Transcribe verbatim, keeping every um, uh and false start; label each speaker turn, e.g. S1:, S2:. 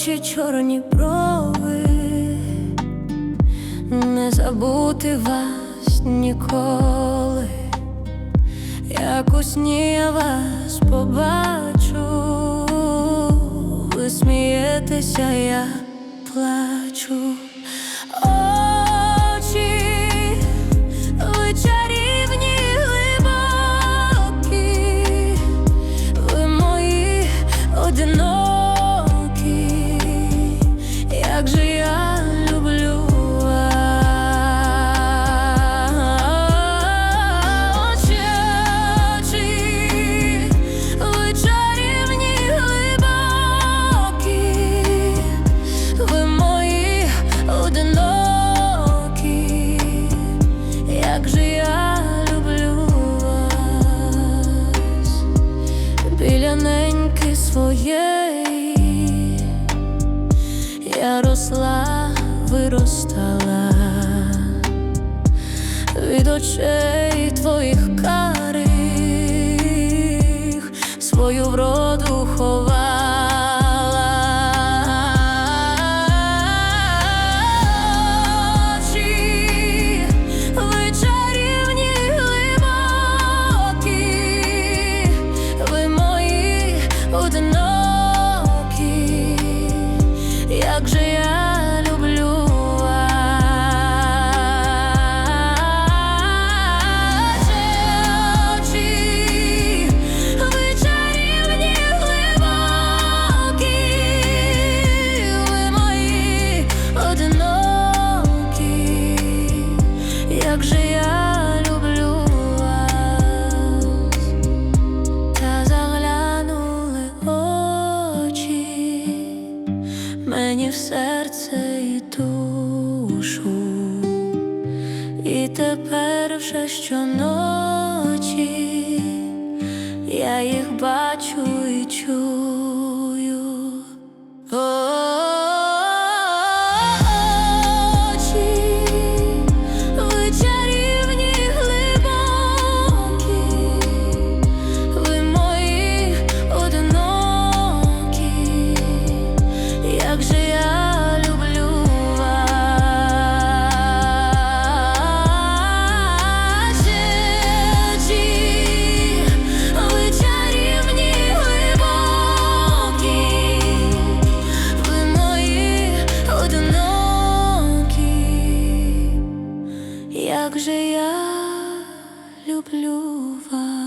S1: очі, чорні брови, не забути вас ніколи. Як у сні я вас побачу, ви смієтеся, я плачу. Очі, ви чарівні, глибокі, ви мої одинокі, як же я люблю вас. Очі, ви чарівні, глибокі, ви мої одинокі, як же я люблю вас. Біля неньки своєї я росла, виростала, від очей твоїх карих свою вроду ховала. Очі, ви чарівні, глибокі, ви мої одинокі, як же я люблю вас. Очі, ви чарівні, глибокі, ви мої одинокі, як же я люблю вас. Та заглянули очі мені в серце і душу, і тепер вже щоночі я їх бачу і чую. Очі, ви чарівні, глибокі, ви мої одинокі, як же я люблю вас. Очі, ви чарівні, глибокі, ви мої одинокі, як же я люблю вас.